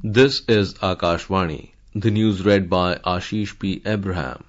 This is Akashvani. The news read by Ashish P. Abraham.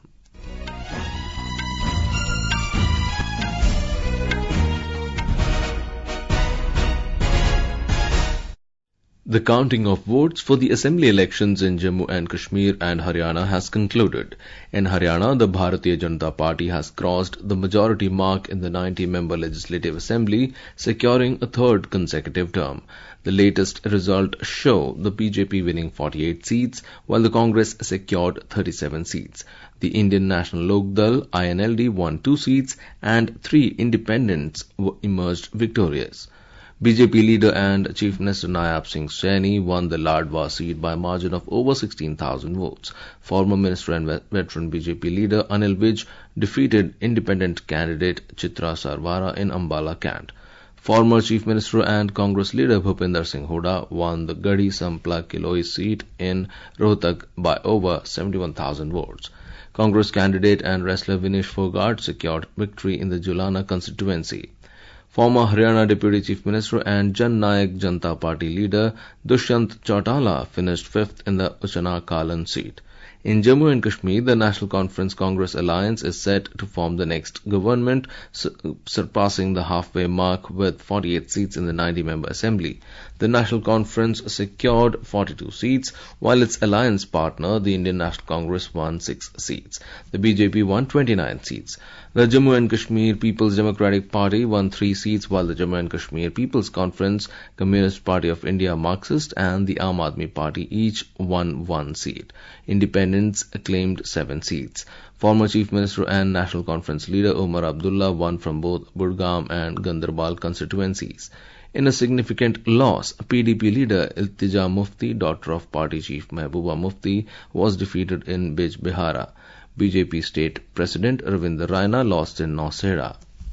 The counting of votes for the assembly elections in Jammu and Kashmir and Haryana has concluded. In Haryana, the Bharatiya Janata Party has crossed the majority mark in the 90-member Legislative Assembly, securing a third consecutive term. The latest result show the BJP winning 48 seats, while the Congress secured 37 seats. The Indian National Lok Dal (INLD) won 2 seats and 3 independents emerged victorious. BJP leader and Chief Minister Nayab Singh Saini won the Ladwa seat by a margin of over 16,000 votes. Former Minister and veteran BJP leader Anil Vij defeated independent candidate Chitra Sarwara in Ambala Cant. Former Chief Minister and Congress leader Bhupinder Singh Hooda won the Garhi Sampla Kiloi seat in Rohtak by over 71,000 votes. Congress candidate and wrestler Vinesh Fogart secured victory in the Julana constituency. Former Haryana Deputy Chief Minister and Jan Nayak Janata Party leader Dushyant Chautala finished 5th in the Uchana Kalan seat. In Jammu and Kashmir, the National Conference Congress Alliance is set to form the next government, surpassing the halfway mark with 48 seats in the 90-member assembly. The National Conference secured 42 seats, while its alliance partner, the Indian National Congress, won 6 seats. The BJP won 29 seats. The Jammu and Kashmir People's Democratic Party won 3 seats, while the Jammu and Kashmir People's Conference, Communist Party of India Marxist and the Aam Aadmi Party each won 1 seat. Independents claimed 7 seats. Former Chief Minister and National Conference leader Omar Abdullah won from both Budgam and Ganderbal constituencies. In a significant loss, PDP leader Iltija Mufti, daughter of party chief Mehbooba Mufti, was defeated in Bij Bihara. BJP State President Ravinder Raina lost in Nauseda.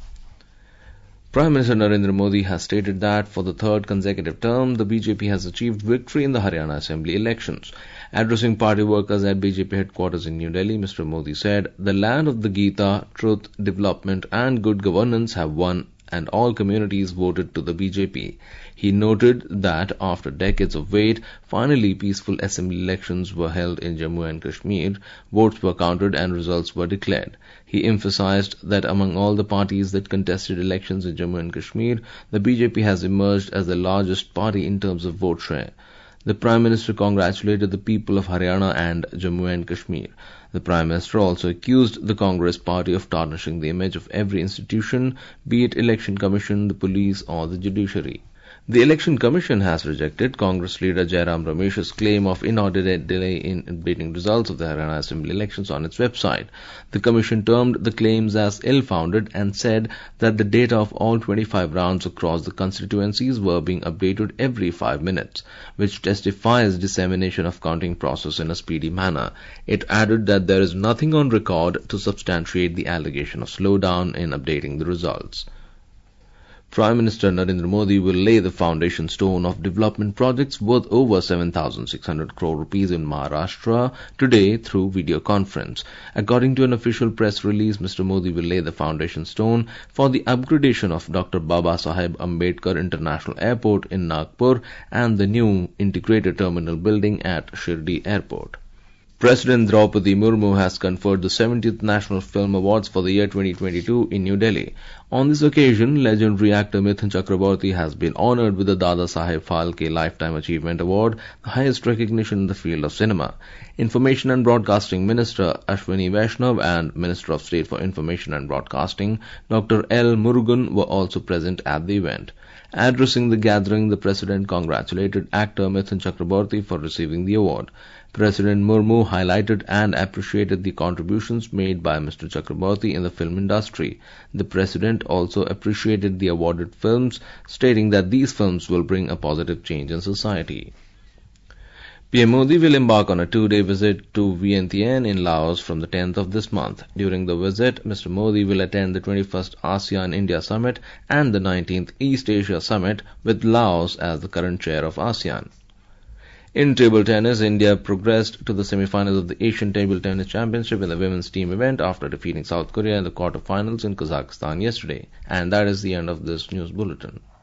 Prime Minister Narendra Modi has stated that for the third consecutive term, the BJP has achieved victory in the Haryana Assembly elections. Addressing party workers at BJP headquarters in New Delhi, Mr. Modi said, "The land of the Gita, truth, development and good governance have won and all communities voted to the BJP. He noted that after decades of wait, finally peaceful assembly elections were held in Jammu and Kashmir, votes were counted and results were declared. He emphasized that among all the parties that contested elections in Jammu and Kashmir, the BJP has emerged as the largest party in terms of vote share. The Prime Minister congratulated the people of Haryana and Jammu and Kashmir. The Prime Minister also accused the Congress Party of tarnishing the image of every institution, be it Election Commission, the police or the judiciary. The Election Commission has rejected Congress leader Jairam Ramesh's claim of inordinate delay in updating results of the Haryana Assembly elections on its website. The Commission termed the claims as ill-founded and said that the data of all 25 rounds across the constituencies were being updated every 5 minutes, which testifies dissemination of counting process in a speedy manner. It added that there is nothing on record to substantiate the allegation of slowdown in updating the results. Prime Minister Narendra Modi will lay the foundation stone of development projects worth over 7,600 crore rupees in Maharashtra today through video conference. According to an official press release, Mr. Modi will lay the foundation stone for the upgradation of Dr. Baba Saheb Ambedkar International Airport in Nagpur and the new integrated terminal building at Shirdi Airport. President Draupadi Murmu has conferred the 70th National Film Awards for the year 2022 in New Delhi. On this occasion, legendary actor Mithun Chakraborty has been honoured with the Dada Saheb Phalke Lifetime Achievement Award, the highest recognition in the field of cinema. Information and Broadcasting Minister Ashwini Vaishnav and Minister of State for Information and Broadcasting Dr. L. Murugan were also present at the event. Addressing the gathering, the President congratulated actor Mithun Chakraborty for receiving the award. President Murmu highlighted and appreciated the contributions made by Mr. Chakraborty in the film industry. The President also appreciated the awarded films, stating that these films will bring a positive change in society. PM Modi will embark on a 2-day visit to Vientiane in Laos from the 10th of this month. During the visit, Mr. Modi will attend the 21st ASEAN-India Summit and the 19th East Asia Summit with Laos as the current chair of ASEAN. In table tennis, India progressed to the semi-finals of the Asian Table Tennis Championship in the women's team event after defeating South Korea in the quarter-finals in Kazakhstan yesterday. And that is the end of this news bulletin.